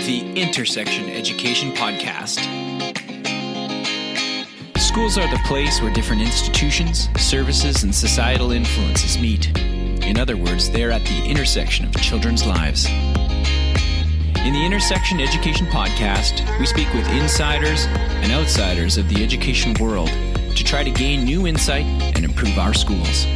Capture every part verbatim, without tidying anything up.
the Intersection Education Podcast. Schools are the place where different institutions, services, and societal influences meet. In other words, they are at the intersection of children's lives. In the Intersection Education Podcast, we speak with insiders and outsiders of the education world to try to gain new insight and improve our schools.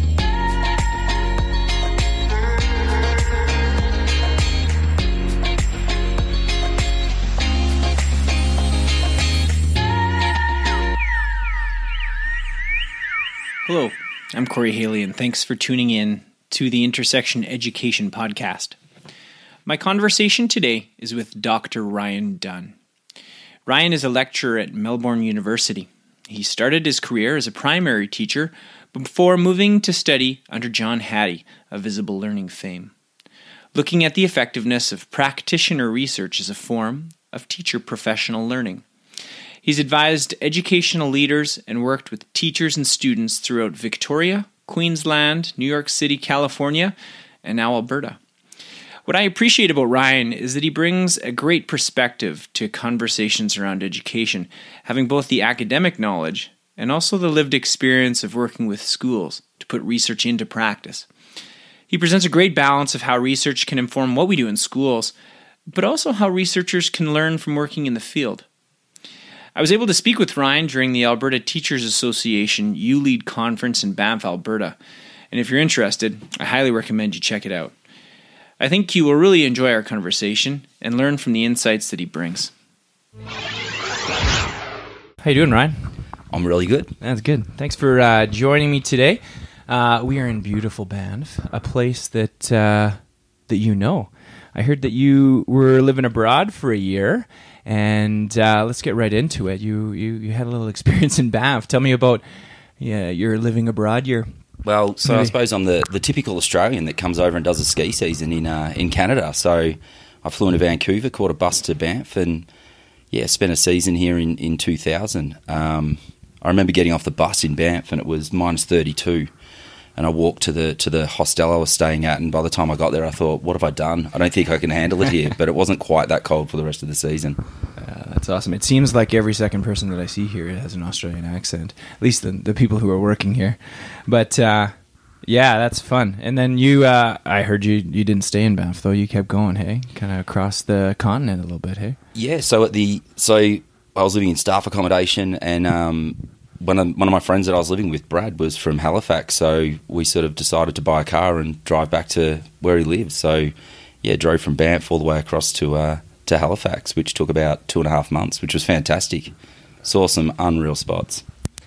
Hello, I'm Corey Haley, and thanks for tuning in to the Intersection Education Podcast. My conversation today is with Doctor Ryan Dunn. Ryan is a lecturer at Melbourne University. He started his career as a primary teacher before moving to study under John Hattie of Visible Learning fame, looking at the effectiveness of practitioner research as a form of teacher professional learning. He's advised educational leaders and worked with teachers and students throughout Victoria, Queensland, New York City, California, and now Alberta. What I appreciate about Ryan is that he brings a great perspective to conversations around education, having both the academic knowledge and also the lived experience of working with schools to put research into practice. He presents a great balance of how research can inform what we do in schools, but also how researchers can learn from working in the field. I was able to speak with Ryan during the Alberta Teachers Association U Lead Conference in Banff, Alberta, and if you're interested, I highly recommend you check it out. I think you will really enjoy our conversation and learn from the insights that he brings. How you doing, Ryan? I'm really good. That's good. Thanks for uh, joining me today. Uh, we are in beautiful Banff, a place that uh, that you know. I heard that you were living abroad for a year. And uh, let's get right into it. You, you you had a little experience in Banff. Tell me about yeah, your living abroad year. Well, so Maybe. I suppose I'm the, the typical Australian that comes over and does a ski season in uh, in Canada. So I flew into Vancouver, caught a bus to Banff, and yeah, spent a season here in, in two thousand. Um, I remember getting off the bus in Banff and it was minus thirty-two. And I walked to the to the hostel I was staying at, and by the time I got there, I thought, what have I done? I don't think I can handle it here. But it wasn't quite that cold for the rest of the season. Uh, that's awesome. It seems like every second person that I see here has an Australian accent, at least the, the people who are working here. But uh, yeah, that's fun. And then you, uh, I heard you you didn't stay in Banff, though. You kept going, hey? Kind of across the continent a little bit, hey? Yeah, so at the so I was living in staff accommodation, and um, One of, one of my friends that I was living with, Brad, was from Halifax, so we sort of decided to buy a car and drive back to where he lives. So, yeah, drove from Banff all the way across to uh, to Halifax, which took about two and a half months, which was fantastic. Saw some unreal spots.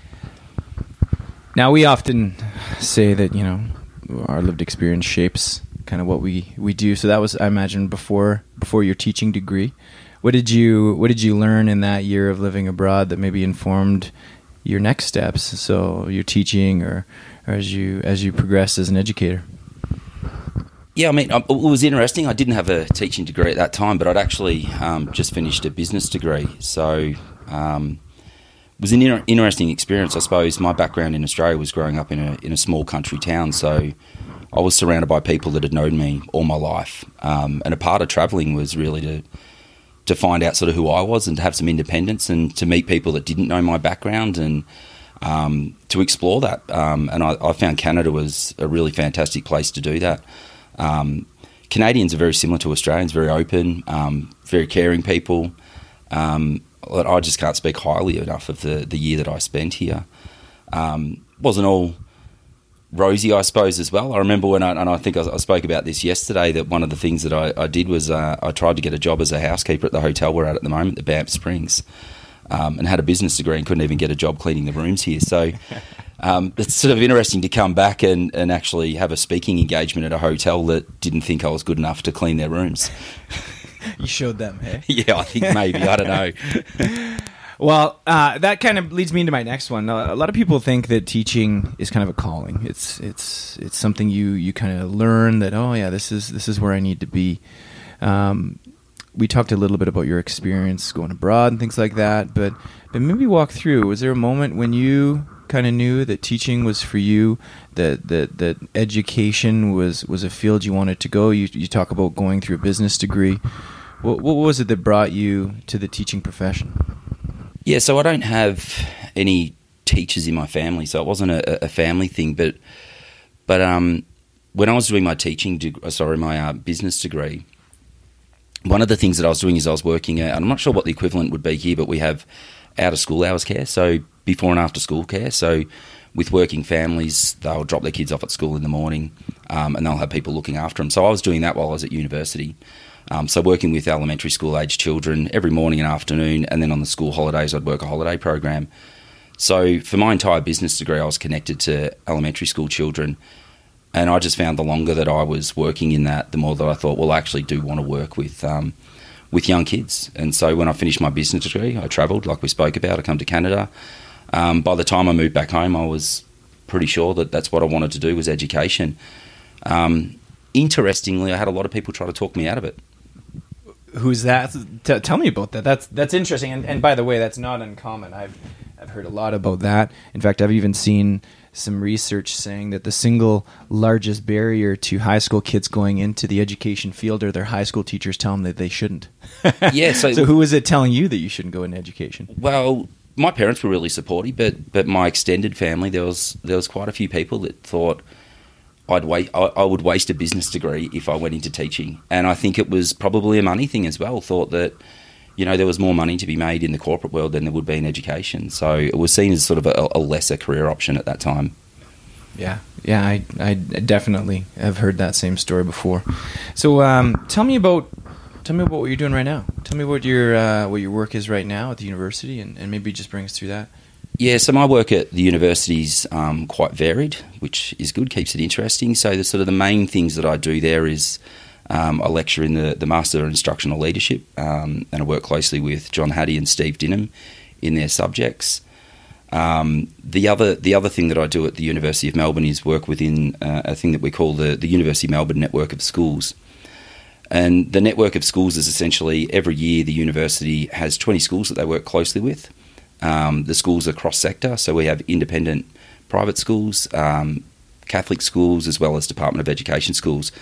Now, we often say that, you know, our lived experience shapes kind of what we, we do. So that was, I imagine, before before your teaching degree. What did you What did you learn in that year of living abroad that maybe informed your next steps, so your teaching or, or as you as you progress as an educator? Yeah, I mean, it was interesting. I didn't have a teaching degree at that time, but I'd actually um, just finished a business degree. So um, it was an inter- interesting experience. I suppose my background in Australia was growing up in a in a small country town, so I was surrounded by people that had known me all my life. Um, and a part of travelling was really to to find out sort of who I was and to have some independence and to meet people that didn't know my background and um, to explore that. Um, and I, I found Canada was a really fantastic place to do that. Um, Canadians are very similar to Australians, very open, um, very caring people. Um, I just can't speak highly enough of the, the year that I spent here. Um, wasn't all rosy, I suppose, as well. I remember when I, and I think I, I spoke about this yesterday, that one of the things that I, I did was uh, I tried to get a job as a housekeeper at the hotel we're at at the moment, the Banff Springs, um, and had a business degree and couldn't even get a job cleaning the rooms here. So um, it's sort of interesting to come back and, and actually have a speaking engagement at a hotel that didn't think I was good enough to clean their rooms. You showed them, hey? Yeah, I think maybe. I don't know. Well, uh, that kind of leads me into my next one. A lot of people think that teaching is kind of a calling. It's it's it's something you, you kind of learn that, oh yeah, this is this is where I need to be. Um, we talked a little bit about your experience going abroad and things like that, but but maybe walk through. Was there a moment when you kind of knew that teaching was for you, that that that education was was a field you wanted to go? You you talk about going through a business degree. What, what was it that brought you to the teaching profession? Yeah, so I don't have any teachers in my family, so it wasn't a, a family thing. But but um, when I was doing my teaching, deg- sorry, my uh, business degree, one of the things that I was doing is I was working at, I'm not sure what the equivalent would be here, but we have out of school hours care, so before and after school care. So with working families, they'll drop their kids off at school in the morning, um, and they'll have people looking after them. So I was doing that while I was at university. Um, so working with elementary school age children every morning and afternoon, and then on the school holidays I'd work a holiday program. So for my entire business degree I was connected to elementary school children, and I just found the longer that I was working in that, the more that I thought, well, I actually do want to work with um, with young kids. And so when I finished my business degree, I travelled, like we spoke about. I come to Canada. Um, by the time I moved back home, I was pretty sure that that's what I wanted to do, was education. Um, interestingly, I had a lot of people try to talk me out of it. Who's that? T- tell me about that. That's that's interesting. And, and by the way, that's not uncommon. I've I've heard a lot about that. In fact, I've even seen some research saying that the single largest barrier to high school kids going into the education field are their high school teachers tell them that they shouldn't. Yeah. So, so who is it telling you that you shouldn't go into education? Well, my parents were really supportive, but but my extended family, there was there was quite a few people that thought I'd wait, I, I would waste a business degree if I went into teaching. And I think it was probably a money thing as well. Thought that, you know, there was more money to be made in the corporate world than there would be in education. So it was seen as sort of a, a lesser career option at that time. Yeah, yeah, I, I definitely have heard that same story before. So um, tell me about tell me about what you're doing right now. Tell me what your uh, what your work is right now at the university, and, and maybe just bring us through that. Yeah, so my work at the university is um, quite varied, which is good, keeps it interesting. So the sort of the main things that I do there is um, I lecture in the, the Master of Instructional Leadership, um, and I work closely with John Hattie and Steve Dinham in their subjects. Um, the other the other thing that I do at the University of Melbourne is work within uh, a thing that we call the, the University of Melbourne Network of Schools. And the network of schools is essentially every year the university has twenty schools that they work closely with. Um, the schools are cross-sector, so we have independent private schools, um, Catholic schools, as well as Department of Education schools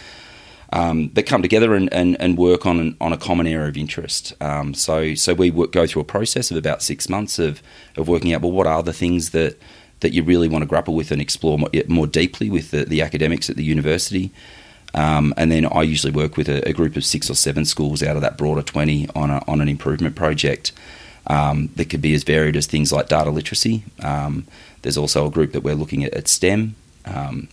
um, that come together and, and, and work on an, on a common area of interest. Um, so so we work, go through a process of about six months of, of working out, well, what are the things that, that you really want to grapple with and explore more, more deeply with the, the academics at the university. Um, and then I usually work with a, a group of six or seven schools out of that broader twenty on a, on an improvement project. Um, that could be as varied as things like data literacy. Um, there's also a group that we're looking at at STEM um,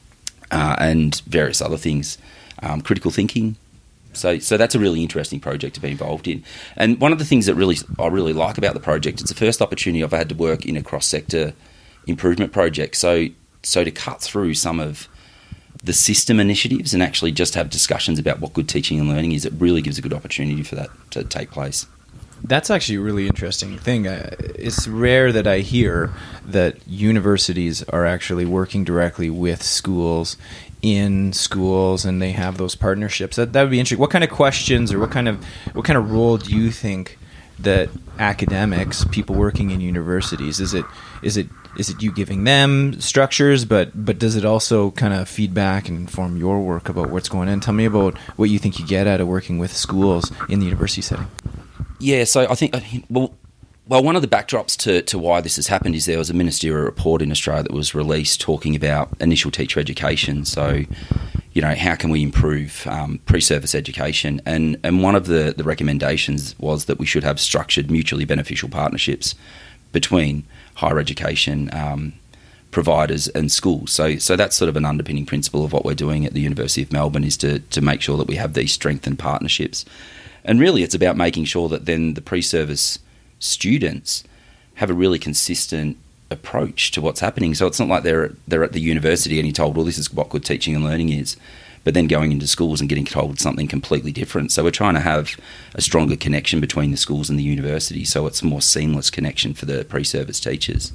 uh, and various other things, um, critical thinking. So, so that's a really interesting project to be involved in. And one of the things that really I really like about the project, it's the first opportunity I've had to work in a cross-sector improvement project. So, so to cut through some of the system initiatives and actually just have discussions about what good teaching and learning is, it really gives a good opportunity for that to take place. That's actually a really interesting thing. Uh, it's rare that I hear that universities are actually working directly with schools in schools, and they have those partnerships. That that would be interesting. What kind of questions or what kind of what kind of role do you think that academics, people working in universities, is it is it is it you giving them structures, but but does it also kind of feed back and inform your work about what's going on? Tell me about what you think you get out of working with schools in the university setting. Yeah, so I think, well, well, one of the backdrops to, to why this has happened is there was a ministerial report in Australia that was released talking about initial teacher education. So, you know, how can we improve um, pre-service education? And and one of the, the recommendations was that we should have structured, mutually beneficial partnerships between higher education um, providers and schools. So so that's sort of an underpinning principle of what we're doing at the University of Melbourne, is to to make sure that we have these strengthened partnerships. And really it's about making sure that then the pre-service students have a really consistent approach to what's happening. So it's not like they're they're at the university and you're told, well, this is what good teaching and learning is, but then going into schools and getting told something completely different. So we're trying to have a stronger connection between the schools and the university, so it's a more seamless connection for the pre-service teachers.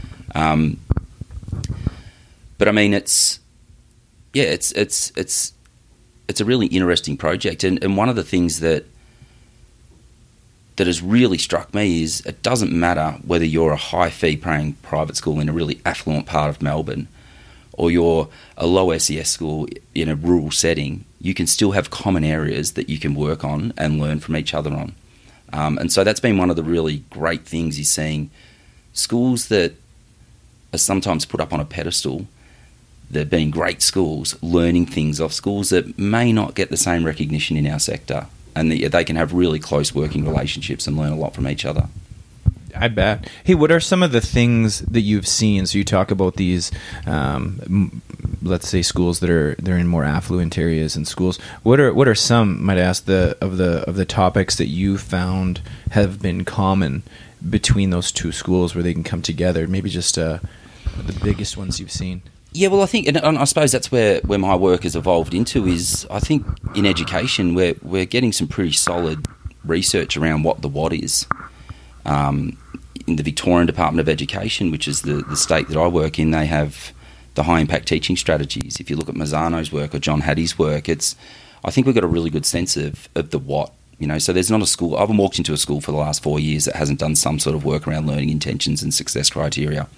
Um, but I mean, it's yeah, it's it's it's it's a really interesting project, and, and one of the things that that has really struck me is it doesn't matter whether you're a high fee paying private school in a really affluent part of Melbourne or you're a low S E S school in a rural setting. you can still have common areas that you can work on and learn from each other on. Um, and so that's been one of the really great things, is seeing schools that are sometimes put up on a pedestal, they've been great schools, learning things off schools that may not get the same recognition in our sector. And the, they can have really close working relationships and learn a lot from each other. I bet. Hey, what are some of the things that you've seen? So you talk about these, um, m- let's say schools that are they're in more affluent areas and schools. What are what are some, might I ask, the of the of the topics that you found have been common between those two schools where they can come together? Maybe just uh, the biggest ones you've seen. Yeah, well, I think, and I suppose that's where, where my work has evolved into, is I think in education we're we're getting some pretty solid research around what the what is. Um, in the Victorian Department of Education, which is the, the state that I work in, they have the high impact teaching strategies. If you look at Mazzano's work or John Hattie's work, it's I think we've got a really good sense of, of the what. You know, so there's not a school. I haven't walked into a school for the last four years that hasn't done some sort of work around learning intentions and success criteria.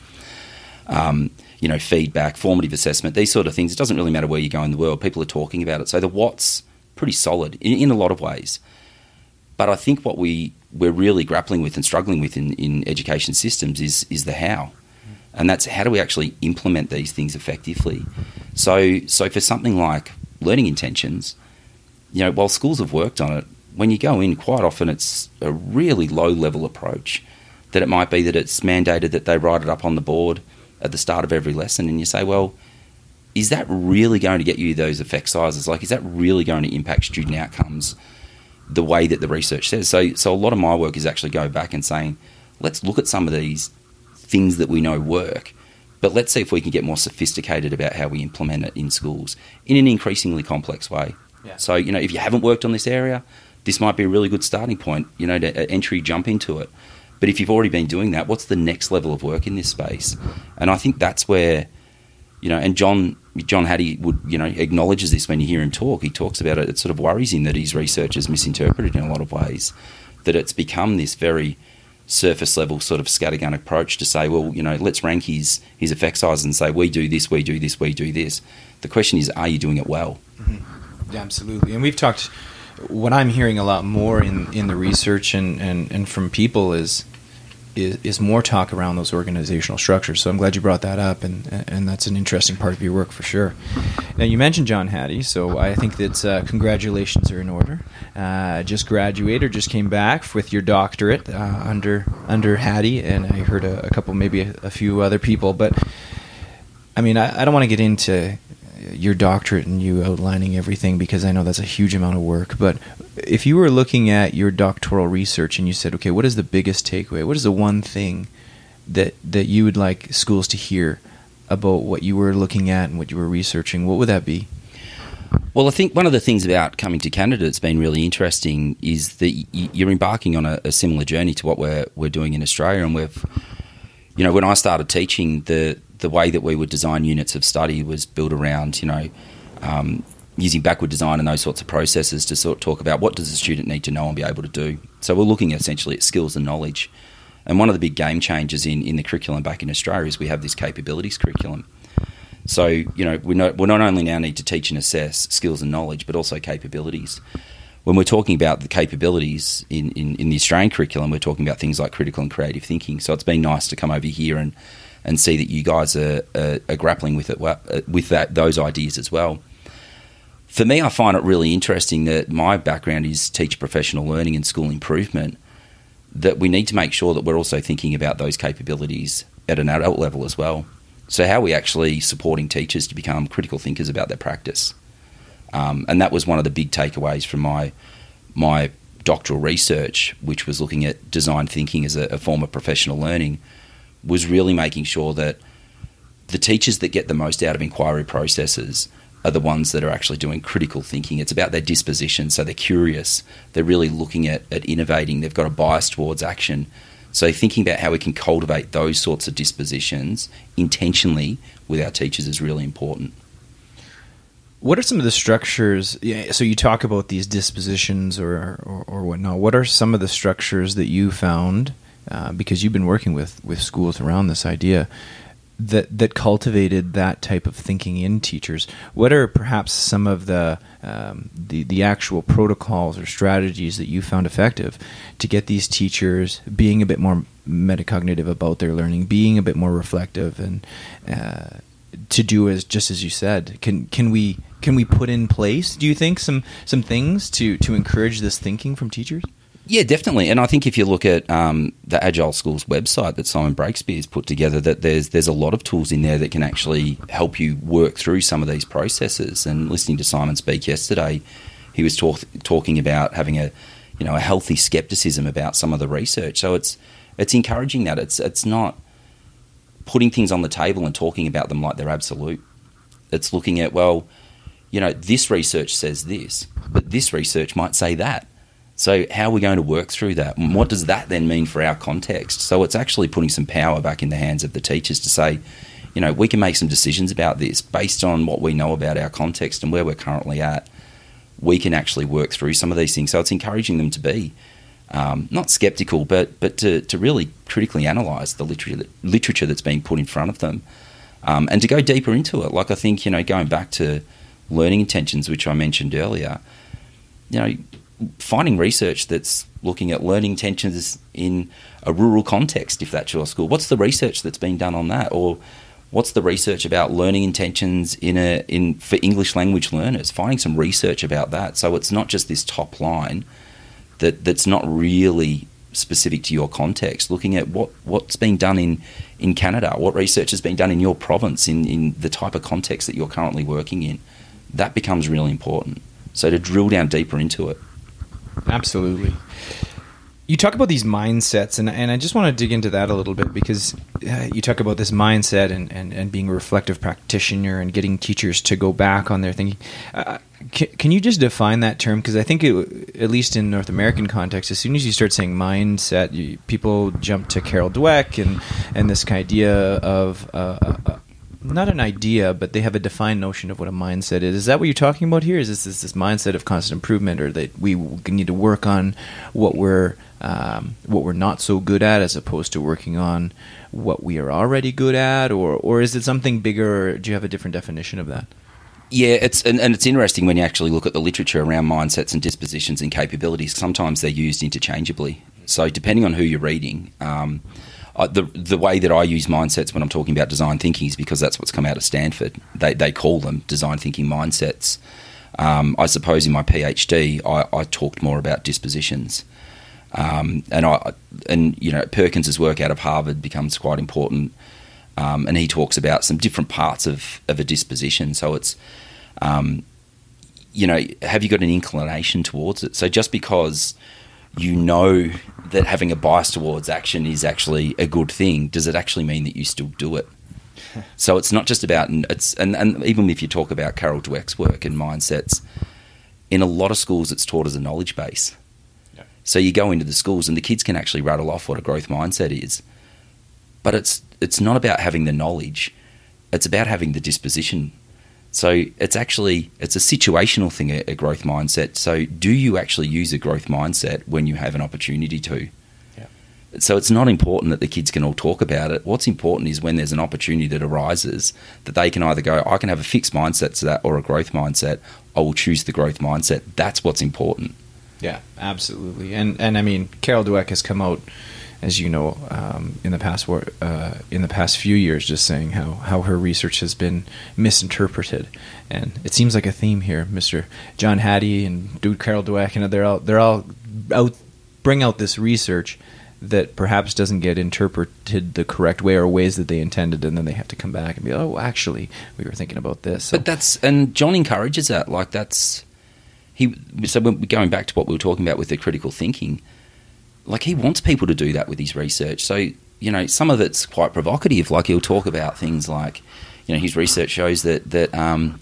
Um, you know, feedback, formative assessment, these sort of things. It doesn't really matter where you go in the world. People are talking about it. So the what's pretty solid in, in a lot of ways. But I think what we, we're really grappling with and struggling with in, in education systems is is the how. And that's how do we actually implement these things effectively. So so for something like learning intentions, you know, while schools have worked on it, when you go in, quite often it's a really low-level approach. That it might be that it's mandated that they write it up on the board at the start of every lesson, and you say, well, is that really going to get you those effect sizes? Like, is that really going to impact student outcomes the way that the research says? So so a lot of my work is actually go back and saying, let's look at some of these things that we know work, but let's see if we can get more sophisticated about how we implement it in schools in an increasingly complex way. Yeah. So, you know, if you haven't worked on this area, this might be a really good starting point, you know, to uh, entry, jump into it. But if you've already been doing that, what's the next level of work in this space? And I think that's where, you know, and John John Hattie would, you know, acknowledges this when you hear him talk. He talks about it. It sort of worries him that his research is misinterpreted in a lot of ways, that it's become this very surface level sort of scattergun approach to say, well, you know, let's rank his, his effect sizes and say, we do this, we do this, we do this. The question is, are you doing it well? Mm-hmm. Yeah, absolutely. And we've talked, what I'm hearing a lot more in, in the research and, and, and from people is, is is more talk around those organizational structures. So I'm glad you brought that up, and and that's an interesting part of your work for sure. Now, you mentioned John Hattie, so I think that uh, congratulations are in order. Uh, just graduated or just came back with your doctorate uh, under under Hattie, and I heard a, a couple, maybe a, a few other people. But, I mean, I, I don't want to get into your doctorate and you outlining everything, because I know that's a huge amount of work. But if you were looking at your doctoral research and you said, okay, what is the biggest takeaway? What is the one thing that that you would like schools to hear about what you were looking at and what you were researching? What would that be? Well, I think one of the things about coming to Canada that's been really interesting is that you're embarking on a, a similar journey to what we're we're doing in Australia. And we've, you know, when I started teaching, the the way that we would design units of study was built around, you know, um, using backward design and those sorts of processes to sort of talk about what does the student need to know and be able to do. So we're looking essentially at skills and knowledge. And one of the big game changers in, in the curriculum back in Australia is we have this capabilities curriculum. So, you know, we not, we not only now need to teach and assess skills and knowledge, but also capabilities. When we're talking about the capabilities in, in, in the Australian curriculum, we're talking about things like critical and creative thinking. So it's been nice to come over here and and see that you guys are, are, are grappling with it, with that those ideas as well. For me, I find it really interesting that my background is teacher professional learning and school improvement, that we need to make sure that we're also thinking about those capabilities at an adult level as well. So how are we actually supporting teachers to become critical thinkers about their practice? Um, and that was one of the big takeaways from my my doctoral research, which was looking at design thinking as a, a form of professional learning, was really making sure that the teachers that get the most out of inquiry processes are the ones that are actually doing critical thinking. It's about their disposition, so they're curious, they're really looking at, at innovating, they've got a bias towards action. So thinking about how we can cultivate those sorts of dispositions intentionally with our teachers is really important. What are some of the structures? Yeah, so you talk about these dispositions or, or, or whatnot. What are some of the structures that you found, uh, because you've been working with, with schools around this idea, that that cultivated that type of thinking in teachers? What are perhaps some of the um, the the actual protocols or strategies that you found effective to get these teachers being a bit more metacognitive about their learning, being a bit more reflective, and uh, to do as just as you said? Can can we can we put in place, do you think, some some things to to encourage this thinking from teachers? Yeah, definitely. And I think if you look at um, the Agile Schools website that Simon Breakspeare's put together, that there's there's a lot of tools in there that can actually help you work through some of these processes. And listening to Simon speak yesterday, he was talk, talking about having a you know a healthy skepticism about some of the research. So it's it's encouraging that. It's it's not putting things on the table and talking about them like they're absolute. It's looking at, well, you know, this research says this, but this research might say that. So how are we going to work through that? And what does that then mean for our context? So it's actually putting some power back in the hands of the teachers to say, you know, we can make some decisions about this based on what we know about our context and where we're currently at. We can actually work through some of these things. So it's encouraging them to be um, not skeptical, but but to, to really critically analyse the literature, literature that's being put in front of them, um, and to go deeper into it. Like I think, you know, going back to learning intentions, which I mentioned earlier, you know, finding research that's looking at learning intentions in a rural context, if that's your school. What's the research that's been done on that? Or what's the research about learning intentions in a in for English language learners? Finding some research about that. So it's not just this top line that that's not really specific to your context. Looking at what, what's been done in, in Canada, what research has been done in your province, in, in the type of context that you're currently working in. That becomes really important. So to drill down deeper into it. Absolutely. You talk about these mindsets, and and I just want to dig into that a little bit, because uh, you talk about this mindset and, and, and being a reflective practitioner and getting teachers to go back on their thinking. Uh, can, can you just define that term? Because I think, it, at least in North American context, as soon as you start saying mindset, you, people jump to Carol Dweck and, and this idea of... Uh, uh, not an idea, but they have a defined notion of what a mindset is. Is that what you're talking about here? Is this this, this mindset of constant improvement, or that we need to work on what we're um, what we're not so good at, as opposed to working on what we are already good at, or or is it something bigger? Or do you have a different definition of that? Yeah, it's and, and it's interesting when you actually look at the literature around mindsets and dispositions and capabilities. Sometimes they're used interchangeably. So depending on who you're reading. Um, Uh, the the way that I use mindsets when I'm talking about design thinking is because that's what's come out of Stanford. They they call them design thinking mindsets. Um, I suppose in my PhD, I, I talked more about dispositions, um, and I and you know Perkins's work out of Harvard becomes quite important, um, and he talks about some different parts of, of a disposition. So it's, um, you know, have you got an inclination towards it? So just because you know that having a bias towards action is actually a good thing, does it actually mean that you still do it? So it's not just about it's and, and even if you talk about Carol Dweck's work and mindsets, in a lot of schools it's taught as a knowledge base. Yeah. So you go into the schools and the kids can actually rattle off what a growth mindset is, but it's it's not about having the knowledge, it's about having the disposition. So it's actually, it's a situational thing, a, a growth mindset. So do you actually use a growth mindset when you have an opportunity to? Yeah. So it's not important that the kids can all talk about it. What's important is when there's an opportunity that arises, that they can either go, I can have a fixed mindset to that, or a growth mindset. I will choose the growth mindset. That's what's important. Yeah, absolutely. And, and I mean, Carol Dweck has come out, as you know, um, in the past uh, in the past few years, just saying how, how her research has been misinterpreted, and it seems like a theme here. Mister John Hattie and Dude Carol Dweck, and they're all they're all out bring out this research that perhaps doesn't get interpreted the correct way, or ways that they intended, and then they have to come back and be, oh, actually, we were thinking about this. So. But that's and John encourages that. Like that's he. So when, going back to what we were talking about with the critical thinking. Like he wants people to do that with his research. So, you know, some of it's quite provocative. Like he'll talk about things like, you know, his research shows that that um,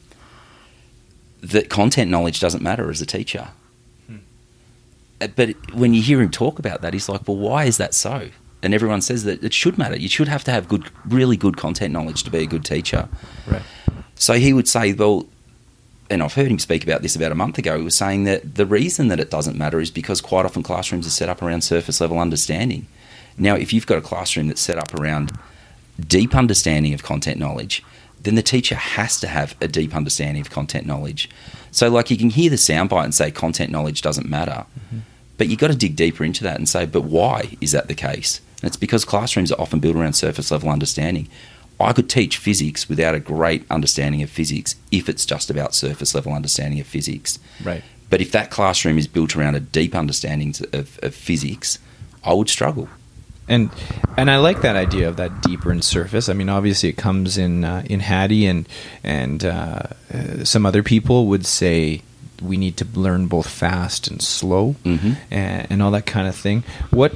that content knowledge doesn't matter as a teacher. Hmm. But when you hear him talk about that, he's like, well, why is that so? And everyone says that it should matter. You should have to have good, really good content knowledge to be a good teacher. Right. So he would say, well, and I've heard him speak about this about a month ago, he was saying that the reason that it doesn't matter is because quite often classrooms are set up around surface level understanding. Now, if you've got a classroom that's set up around deep understanding of content knowledge, then the teacher has to have a deep understanding of content knowledge. So like you can hear the soundbite and say content knowledge doesn't matter, mm-hmm. but you've got to dig deeper into that and say, but why is that the case? And it's because classrooms are often built around surface level understanding. I could teach physics without a great understanding of physics if it's just about surface level understanding of physics. Right. But if that classroom is built around a deep understanding of, of physics, I would struggle. And and I like that idea of that deeper in surface. I mean, obviously it comes in uh, in Hattie and and uh, uh, some other people would say we need to learn both fast and slow, mm-hmm. and, and all that kind of thing. What?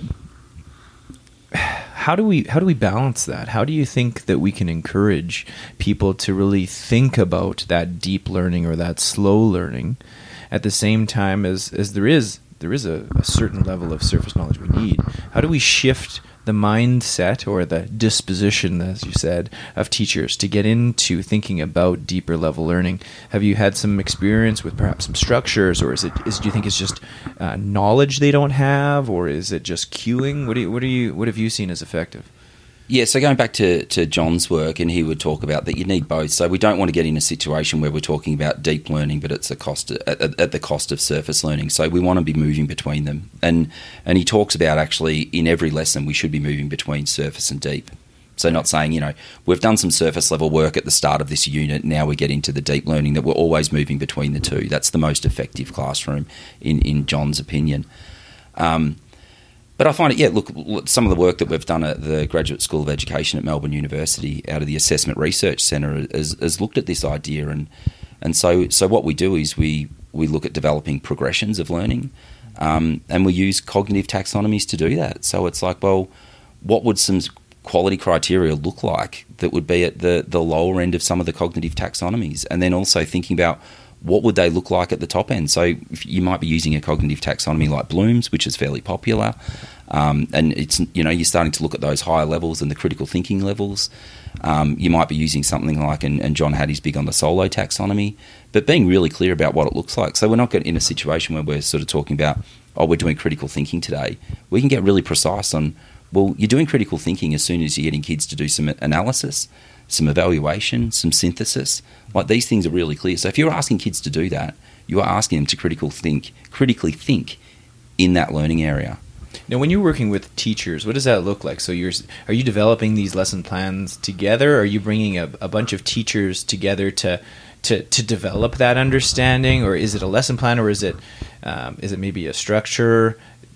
How do we how do we balance that? How do you think that we can encourage people to really think about that deep learning or that slow learning, at the same time as as there is there is a, a certain level of surface knowledge we need? How do we shift the mindset or the disposition, as you said, of teachers to get into thinking about deeper level learning? Have you had some experience with perhaps some structures, or is it is do you think it's just uh, knowledge they don't have, or is it just cueing? What do you what do you what have you seen as effective? Yeah, so going back to, to John's work, and he would talk about that you need both. So we don't want to get in a situation where we're talking about deep learning, but it's a cost at, at, at the cost of surface learning. So we want to be moving between them. And and he talks about actually in every lesson we should be moving between surface and deep. So not saying, you know, we've done some surface level work at the start of this unit, now we get into the deep learning, that we're always moving between the two. That's the most effective classroom in, in John's opinion. Um But I find it, yeah, look, some of the work that we've done at the Graduate School of Education at Melbourne University out of the Assessment Research Centre has, has looked at this idea. And and so so what we do is we, we look at developing progressions of learning, um, and we use cognitive taxonomies to do that. So it's like, well, what would some quality criteria look like that would be at the, the lower end of some of the cognitive taxonomies? And then also thinking about what would they look like at the top end? So you might be using a cognitive taxonomy like Bloom's, which is fairly popular, um, and it's, you know, you're starting to look at those higher levels and the critical thinking levels. Um, you might be using something like, and, and John Hattie's big on the Solo taxonomy, but being really clear about what it looks like. So we're not getting in a situation where we're sort of talking about, oh, we're doing critical thinking today. We can get really precise on, well, you're doing critical thinking as soon as you're getting kids to do some analysis, some evaluation, some synthesis. Like, these things are really clear. So if you're asking kids to do that, you are asking them to critical think, critically think in that learning area. Now, when you're working with teachers, what does that look like? So you're are you developing these lesson plans together? Or are you bringing a, a bunch of teachers together to, to to develop that understanding? Or is it a lesson plan, or is it um, is it maybe a structure?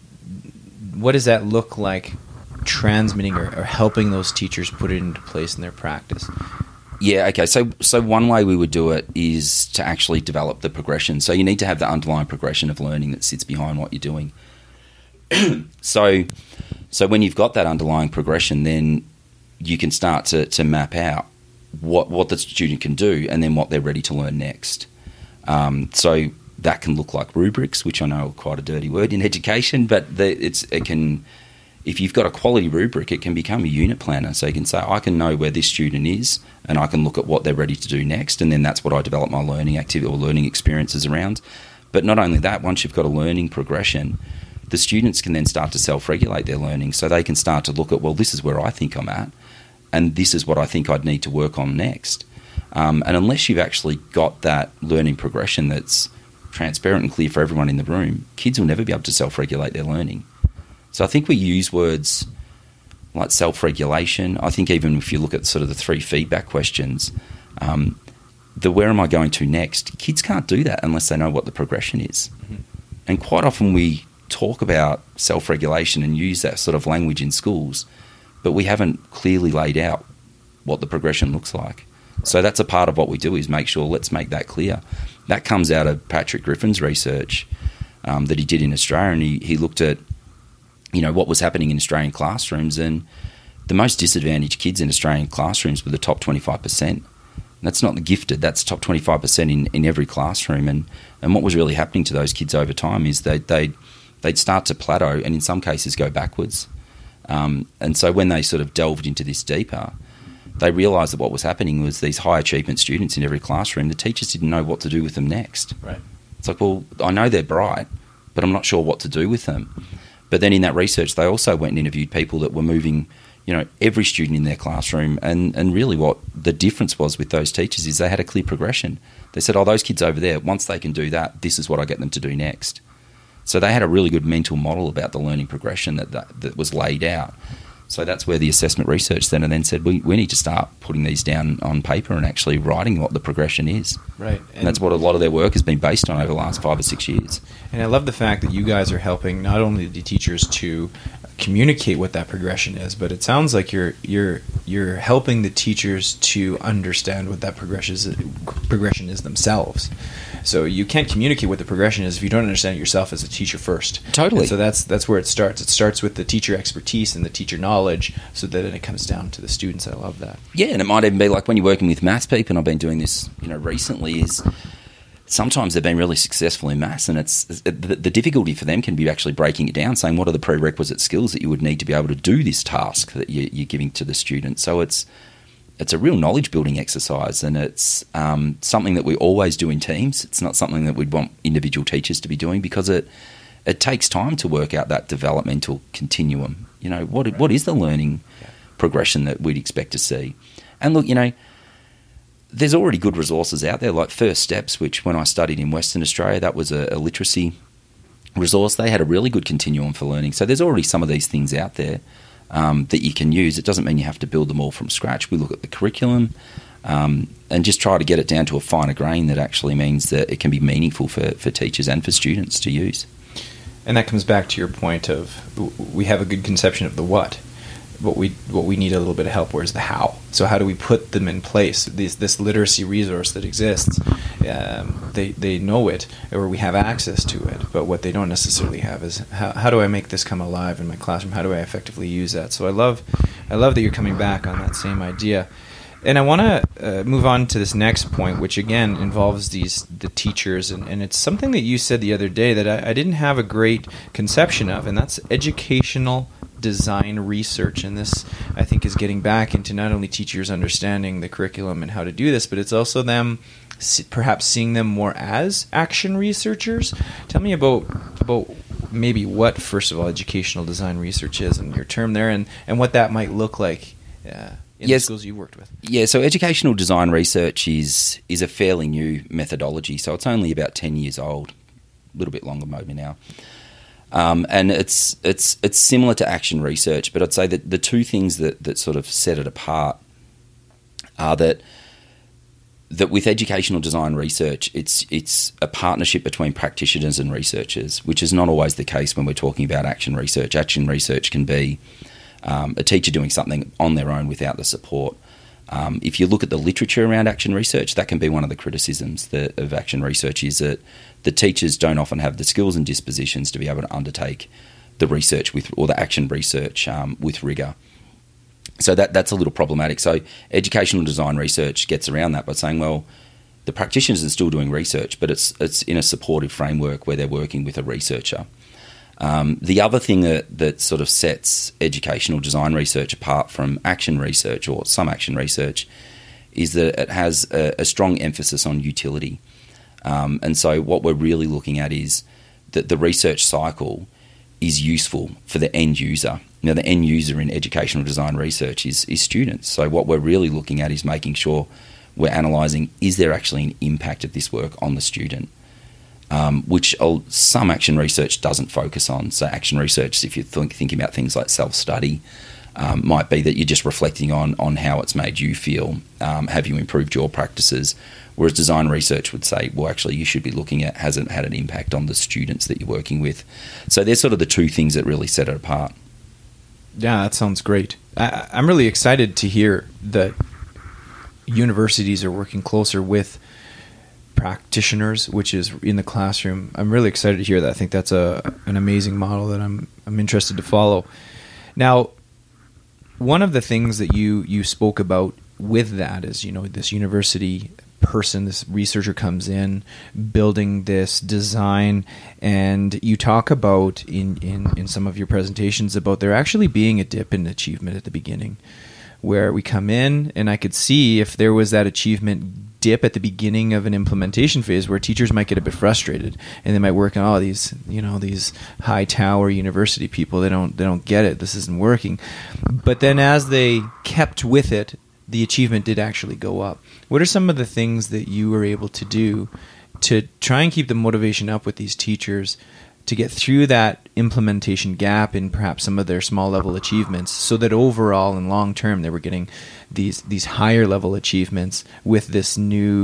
What does that look like, transmitting or, or helping those teachers put it into place in their practice? Yeah, okay. So so one way we would do it is to actually develop the progression. So you need to have the underlying progression of learning that sits behind what you're doing. so so when you've got that underlying progression, then you can start to, to map out what, what the student can do and then what they're ready to learn next. Um, so that can look like rubrics, which I know are quite a dirty word in education, but the, it's it can... If you've got a quality rubric, it can become a unit planner. So you can say, I can know where this student is, and I can look at what they're ready to do next, and then that's what I develop my learning activity or learning experiences around. But not only that, once you've got a learning progression, the students can then start to self-regulate their learning. So they can start to look at, well, this is where I think I'm at, and this is what I think I'd need to work on next. Um, and unless you've actually got that learning progression that's transparent and clear for everyone in the room, kids will never be able to self-regulate their learning. So I think we use words like self-regulation. I think even if you look at sort of the three feedback questions, um, the where am I going to next, kids can't do that unless they know what the progression is. Mm-hmm. And quite often we talk about self-regulation and use that sort of language in schools, but we haven't clearly laid out what the progression looks like. Right. So that's a part of what we do, is make sure, let's make that clear. That comes out of Patrick Griffin's research um, that he did in Australia, and he, he looked at, you know, what was happening in Australian classrooms, and the most disadvantaged kids in Australian classrooms were the top twenty-five percent. And that's not the gifted, that's top twenty-five percent in, in every classroom. And, and what was really happening to those kids over time is they, they'd, they'd start to plateau and in some cases go backwards. Um, and so when they sort of delved into this deeper, they realised that what was happening was these high achievement students in every classroom, the teachers didn't know what to do with them next. Right. It's like, well, I know they're bright, but I'm not sure what to do with them. But then in that research, they also went and interviewed people that were moving, you know, every student in their classroom. And, and really what the difference was with those teachers is they had a clear progression. They said, oh, those kids over there, once they can do that, this is what I get them to do next. So they had a really good mental model about the learning progression that, that, that was laid out. So that's where the Assessment Research Centre then said, we, we need to start putting these down on paper and actually writing what the progression is. Right. And, and that's what a lot of their work has been based on over the last five or six years. And I love the fact that you guys are helping not only the teachers to communicate what that progression is, but it sounds like you're you're you're helping the teachers to understand what that progression is, progression is themselves. So you can't communicate what the progression is if you don't understand it yourself as a teacher first. Totally. And so that's that's where it starts. It starts with the teacher expertise and the teacher knowledge, so that then it comes down to the students. I love that. Yeah, and it might even be like when you're working with maths people, and I've been doing this, you know, recently, is sometimes they've been really successful in maths, and it's the, the difficulty for them can be actually breaking it down, saying what are the prerequisite skills that you would need to be able to do this task that you, you're giving to the student. So it's it's a real knowledge building exercise, and it's um, something that we always do in teams. It's not something that we'd want individual teachers to be doing, because it it takes time to work out that developmental continuum. You know, what right. what is the learning yeah. progression that we'd expect to see? And look, you know, there's already good resources out there, like First Steps, which when I studied in Western Australia, that was a, a literacy resource. They had a really good continuum for learning. So there's already some of these things out there um, that you can use. It doesn't mean you have to build them all from scratch. We look at the curriculum um, and just try to get it down to a finer grain that actually means that it can be meaningful for, for teachers and for students to use. And that comes back to your point of we have a good conception of the what. What we what we need a little bit of help. Where's the how? So how do we put them in place? This this literacy resource that exists, um, they they know it, or we have access to it. But what they don't necessarily have is how how do I make this come alive in my classroom? How do I effectively use that? So I love I love that you're coming back on that same idea. And I want to uh, move on to this next point, which again involves these the teachers, and, and it's something that you said the other day that I, I didn't have a great conception of, and that's educational design research. And this, I think, is getting back into not only teachers understanding the curriculum and how to do this, but it's also them perhaps seeing them more as action researchers. Tell me about about maybe what, first of all, educational design research is, and your term there, and, and what that might look like uh, in yes. the schools you've worked with. Yeah, so educational design research is is a fairly new methodology. So it's only about ten years old, a little bit longer maybe now. Um, and it's it's it's similar to action research, but I'd say that the two things that, that sort of set it apart are that that with educational design research, it's it's a partnership between practitioners and researchers, which is not always the case when we're talking about action research. Action research can be um, a teacher doing something on their own without the support. Um, if you look at the literature around action research, that can be one of the criticisms that, of action research, is that the teachers don't often have the skills and dispositions to be able to undertake the research with, or the action research um, with rigour. So that that's a little problematic. So educational design research gets around that by saying, well, the practitioners are still doing research, but it's it's in a supportive framework where they're working with a researcher. Um, the other thing that, that sort of sets educational design research apart from action research, or some action research, is that it has a, a strong emphasis on utility. Um, and so what we're really looking at is that the research cycle is useful for the end user. Now, the end user in educational design research is, is students. So what we're really looking at is making sure we're analysing, is there actually an impact of this work on the student? Um, which some action research doesn't focus on. So action research, if you're think, thinking about things like self-study, um, might be that you're just reflecting on, on how it's made you feel. Um, have you improved your practices? Whereas design research would say, well, actually, you should be looking at, has it had an impact on the students that you're working with? So they're sort of the two things that really set it apart. Yeah, that sounds great. I, I'm really excited to hear that universities are working closer with practitioners, which is in the classroom. I'm really excited to hear that. I think that's a an amazing model that I'm I'm interested to follow. Now, one of the things that you you spoke about with that is, you know, this university person, this researcher comes in building this design, and you talk about in, in, in some of your presentations about there actually being a dip in achievement at the beginning, where we come in and I could see if there was that achievement dip at the beginning of an implementation phase where teachers might get a bit frustrated, and they might work on, oh, these, you know, these high tower university people, they don't they don't get it, this isn't working. But then as they kept with it, the achievement did actually go up. What are some of the things that you were able to do to try and keep the motivation up with these teachers to get through that implementation gap in perhaps some of their small level achievements, so that overall and long term they were getting these these higher level achievements with this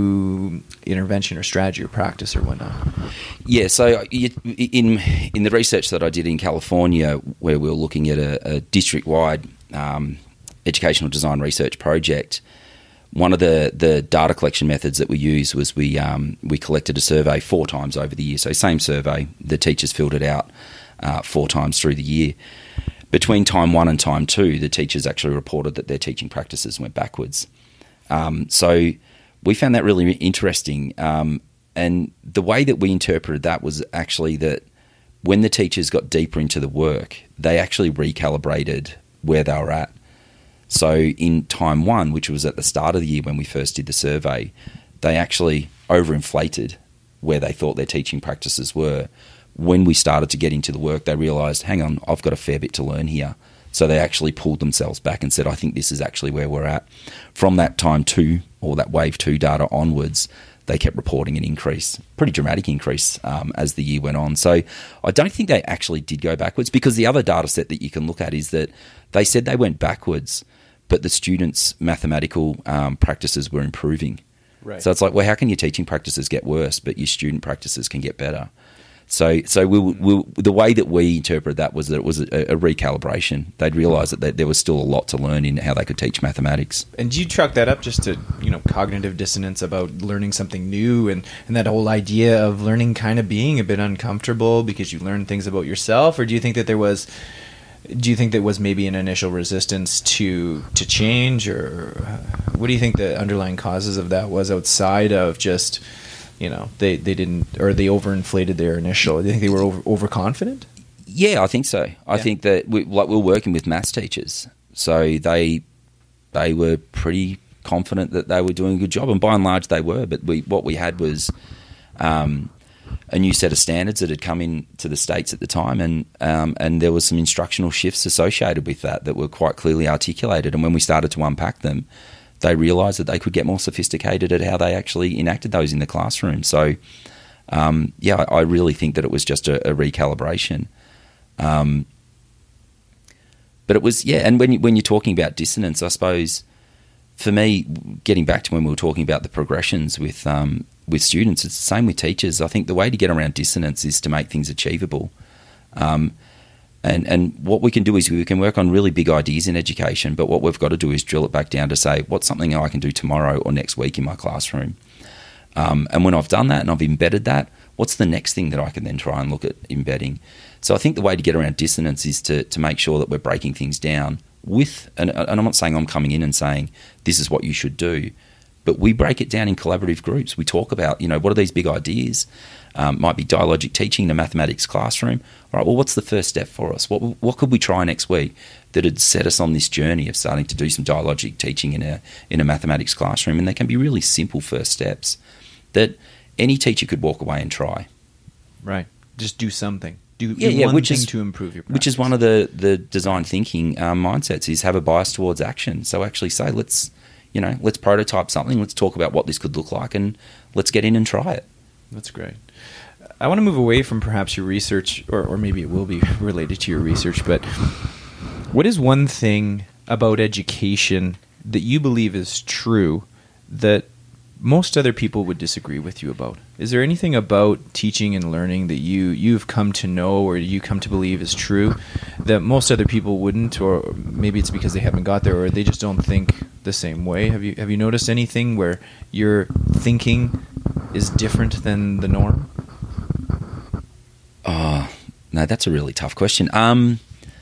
new intervention or strategy or practice or whatnot? Yeah, so in in the research that I did in California, where we were looking at a, a district-wide um, educational design research project, one of the, the data collection methods that we used was we um, we collected a survey four times over the year. So same survey, the teachers filled it out uh, four times through the year. Between time one and time two, the teachers actually reported that their teaching practices went backwards. Um, so we found that really interesting. Um, and the way that we interpreted that was actually that when the teachers got deeper into the work, they actually recalibrated where they were at. So in time one, which was at the start of the year when we first did the survey, they actually overinflated where they thought their teaching practices were. When we started to get into the work, they realised, hang on, I've got a fair bit to learn here. So they actually pulled themselves back and said, I think this is actually where we're at. From that time two, or that wave two data onwards, they kept reporting an increase, pretty dramatic increase um, as the year went on. So I don't think they actually did go backwards, because the other data set that you can look at is that they said they went backwards, but the students' mathematical um, practices were improving. Right. So it's like, well, how can your teaching practices get worse, but your student practices can get better? So, so we, we, the way that we interpreted that was that it was a, a recalibration. They'd realised that they, there was still a lot to learn in how they could teach mathematics. And do you chalk that up just to, you know, cognitive dissonance about learning something new, and, and that whole idea of learning kind of being a bit uncomfortable because you learn things about yourself? Or do you think that there was... Do you think there was maybe an initial resistance to to change, or what do you think the underlying causes of that was outside of just, you know, they, they didn't, or they overinflated their initial? Do you think they were over, overconfident? Yeah, I think so. I Yeah. think that we, like we were working with maths teachers, so they they were pretty confident that they were doing a good job, and by and large they were. But we what we had was um, a new set of standards that had come in to the States at the time, and um, and there was some instructional shifts associated with that that were quite clearly articulated. And when we started to unpack them, they realised that they could get more sophisticated at how they actually enacted those in the classroom. So, um, yeah, I, I really think that it was just a, a recalibration. Um, but it was, yeah, and when, you, when you're talking about dissonance, I suppose, for me, getting back to when we were talking about the progressions with um, with students, it's the same with teachers. I think the way to get around dissonance is to make things achievable. Um, and, and what we can do is we can work on really big ideas in education, but what we've got to do is drill it back down to say, what's something I can do tomorrow or next week in my classroom? Um, and when I've done that and I've embedded that, what's the next thing that I can then try and look at embedding? So I think the way to get around dissonance is to, to make sure that we're breaking things down with, and, and I'm not saying I'm coming in and saying this is what you should do, but we break it down in collaborative groups. We talk about, you know, what are these big ideas? Um, might be dialogic teaching in a mathematics classroom. All right, well, what's the first step for us? What what could we try next week that would set us on this journey of starting to do some dialogic teaching in a in a mathematics classroom? And they can be really simple first steps that any teacher could walk away and try. Right. Just do something. Do, yeah, do yeah, one which thing is, to improve your practice. Which is one of the, the design thinking um, mindsets, is have a bias towards action. So actually say, let's, you know, let's prototype something, let's talk about what this could look like, and let's get in and try it. That's great. I want to move away from perhaps your research, or, or maybe it will be related to your research, but what is one thing about education that you believe is true that most other people would disagree with you about? Is there anything about teaching and learning that you, you've come to know or you come to believe is true that most other people wouldn't, or maybe it's because they haven't got there, or they just don't think the same way? Have you have you noticed anything where your thinking is different than the norm? Oh, no, that's a really tough question. Um,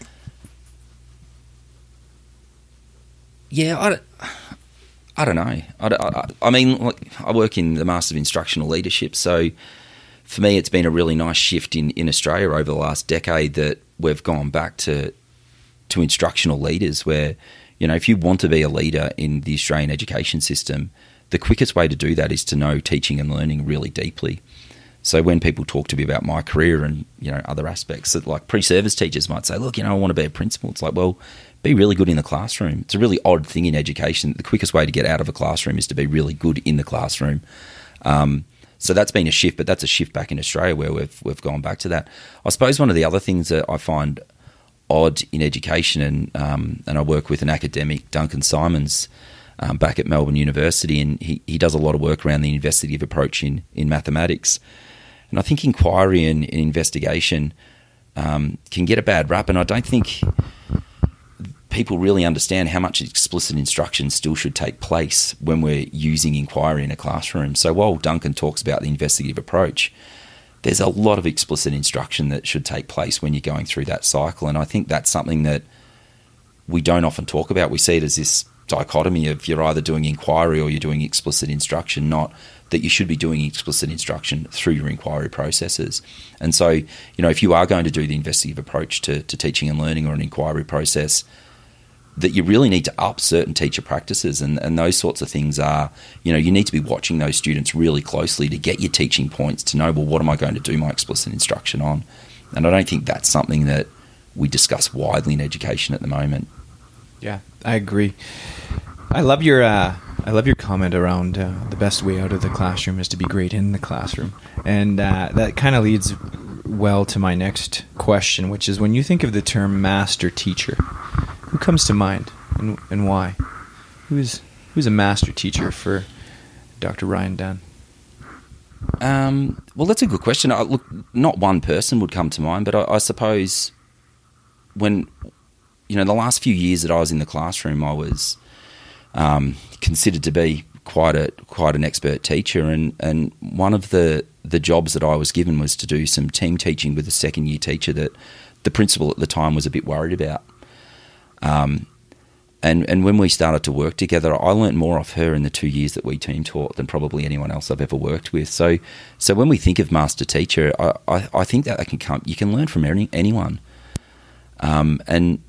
yeah, I don't, I don't know. I, I, I mean, like, I work in the Master of Instructional Leadership, so for me it's been a really nice shift in, in Australia over the last decade that we've gone back to to instructional leaders where, you know, if you want to be a leader in the Australian education system, the quickest way to do that is to know teaching and learning really deeply. So when people talk to me about my career and, you know, other aspects, that like pre-service teachers might say, look, you know, I want to be a principal. It's like, well, be really good in the classroom. It's a really odd thing in education. The quickest way to get out of a classroom is to be really good in the classroom. Um, so that's been a shift, but that's a shift back in Australia where we've we've gone back to that. I suppose one of the other things that I find odd in education, and um, and I work with an academic, Duncan Simons, um, back at Melbourne University, and he, he does a lot of work around the investigative approach in, in mathematics. And I think inquiry and, and investigation um, can get a bad rap, and I don't think people really understand how much explicit instruction still should take place when we're using inquiry in a classroom. So while Duncan talks about the investigative approach, there's a lot of explicit instruction that should take place when you're going through that cycle. And I think that's something that we don't often talk about. We see it as this dichotomy of you're either doing inquiry or you're doing explicit instruction, not that you should be doing explicit instruction through your inquiry processes. And so, you know, if you are going to do the investigative approach to, to teaching and learning or an inquiry process, that you really need to up certain teacher practices, and, and those sorts of things are, you know, you need to be watching those students really closely to get your teaching points to know, well, what am I going to do my explicit instruction on? And I don't think that's something that we discuss widely in education at the moment. Yeah, I agree. I love your uh, I love your comment around uh, the best way out of the classroom is to be great in the classroom, and uh, that kind of leads well to my next question, which is when you think of the term master teacher, who comes to mind and, and why? Who's who's a master teacher for Doctor Ryan Dunn? Um, well, that's a good question. I, look, not one person would come to mind, but I, I suppose when, you know, the last few years that I was in the classroom, I was um, considered to be quite a quite an expert teacher, and, and one of the, the jobs that I was given was to do some team teaching with a second year teacher that the principal at the time was a bit worried about. Um, and, and when we started to work together, I learnt more off her in the two years that we team taught than probably anyone else I've ever worked with. So, so when we think of master teacher, I, I, I think that they can come, you can learn from any, anyone. Um, and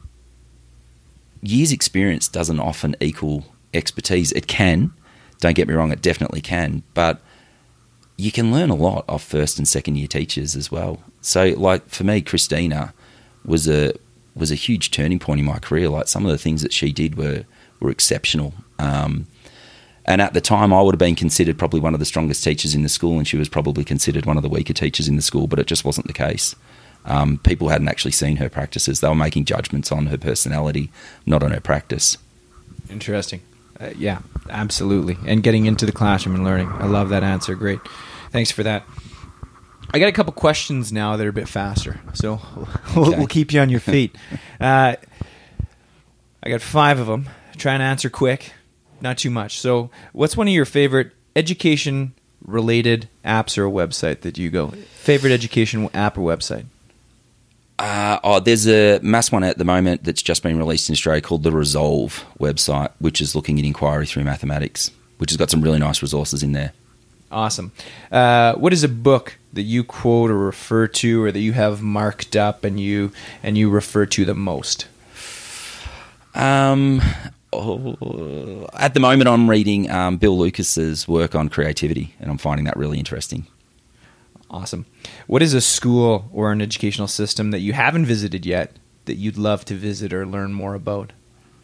years experience doesn't often equal expertise. It can, don't get me wrong, it definitely can, but you can learn a lot off first and second year teachers as well. So like for me, Christina was a, was a huge turning point in my career. Like some of the things that she did were were exceptional. Um, and at the time, I would have been considered probably one of the strongest teachers in the school, and she was probably considered one of the weaker teachers in the school, but it just wasn't the case. Um, people hadn't actually seen her practices. They were making judgments on her personality, not on her practice. Interesting. Uh, yeah, absolutely. And getting into the classroom and learning. I love that answer. Great. Thanks for that. I got a couple questions now that are a bit faster, so we'll, Okay. we'll keep you on your feet. uh, I got five of them. Try and answer quick, not too much. So what's one of your favorite education-related apps or a website that you go? Favorite education app or website? Uh, oh, there's a mass one at the moment that's just been released in Australia called the Resolve website, which is looking at inquiry through mathematics, which has got some really nice resources in there. Awesome. Uh, what is a book that you quote or refer to, or that you have marked up and you and you refer to the most? Um, oh, at the moment, I'm reading um, Bill Lucas's work on creativity, and I'm finding that really interesting. Awesome. What is a school or an educational system that you haven't visited yet that you'd love to visit or learn more about?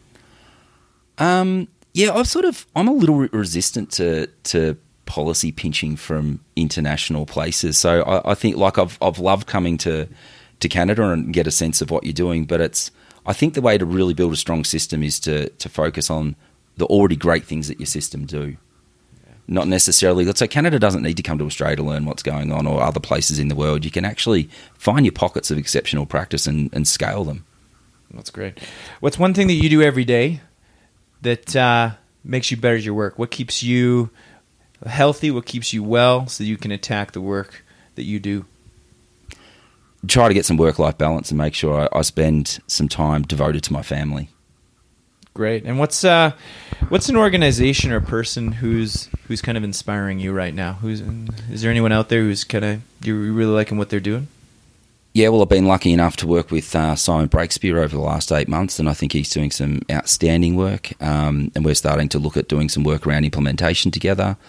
Um, yeah, I've sort of I'm a little re- resistant to to. policy pinching from international places. So I, I think like I've I've loved coming to, to Canada and get a sense of what you're doing, but it's I think the way to really build a strong system is to to focus on the already great things that your system do. Yeah. Not necessarily, let's say Canada doesn't need to come to Australia to learn what's going on or other places in the world. You can actually find your pockets of exceptional practice and, and scale them. That's great. What's one thing that you do every day that uh, makes you better at your work? What keeps you healthy, what keeps you well, so you can attack the work that you do? Try to get some work-life balance and make sure I, I spend some time devoted to my family. Great. And what's uh, what's an organization or person who's who's kind of inspiring you right now? Who's is there anyone out there who's kind of you're really liking what they're doing? Yeah, well, I've been lucky enough to work with uh, Simon Breakspear over the last eight months, and I think he's doing some outstanding work. Um, and we're starting to look at doing some work around implementation together.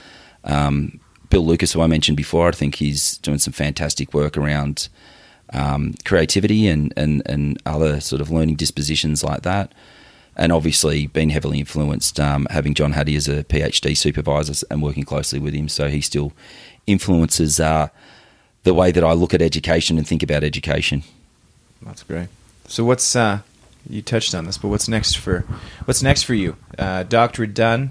Um, Bill Lucas, who I mentioned before, I think he's doing some fantastic work around um, creativity and, and, and other sort of learning dispositions like that. And obviously been heavily influenced um, having John Hattie as a PhD supervisor and working closely with him. So he still influences uh, the way that I look at education and think about education. That's great. So what's uh, you touched on this, but what's next for what's next for you? Uh, doctorate done.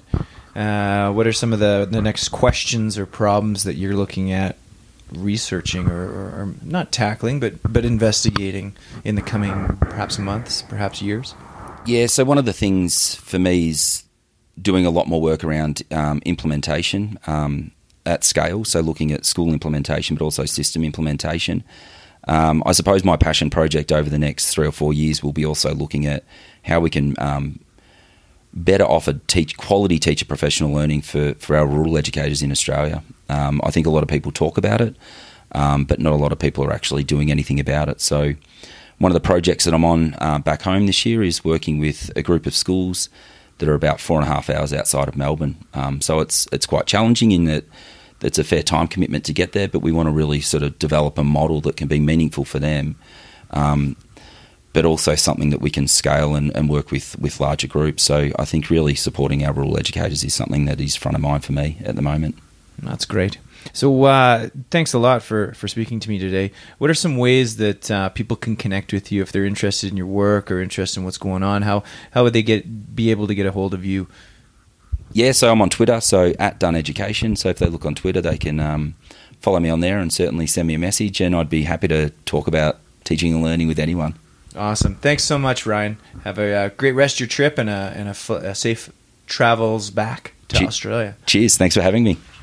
Uh, what are some of the, the next questions or problems that you're looking at researching or, or, or not tackling, but but investigating in the coming perhaps months, perhaps years? Yeah, so one of the things for me is doing a lot more work around um, implementation um, at scale, so looking at school implementation but also system implementation. Um, I suppose my passion project over the next three or four years will be also looking at how we can um, better offer teach quality teacher professional learning for, for our rural educators in Australia. Um, I think a lot of people talk about it, um, but not a lot of people are actually doing anything about it. So one of the projects that I'm on uh, back home this year is working with a group of schools that are about four and a half hours outside of Melbourne. Um, so it's it's quite challenging in that it's a fair time commitment to get there, but we want to really sort of develop a model that can be meaningful for them, um, but also something that we can scale and, and work with, with larger groups. So I think really supporting our rural educators is something that is front of mind for me at the moment. That's great. So uh, thanks a lot for, for speaking to me today. What are some ways that uh, people can connect with you if they're interested in your work or interested in what's going on? How how would they get be able to get a hold of you? Yeah, so I'm on Twitter, so at Done Education. So if they look on Twitter, they can um, follow me on there and certainly send me a message, and I'd be happy to talk about teaching and learning with anyone. Awesome. Thanks so much, Ryan. Have a uh, great rest of your trip and a, and a, f- a safe travels back to Che- Australia. Cheers. Thanks for having me.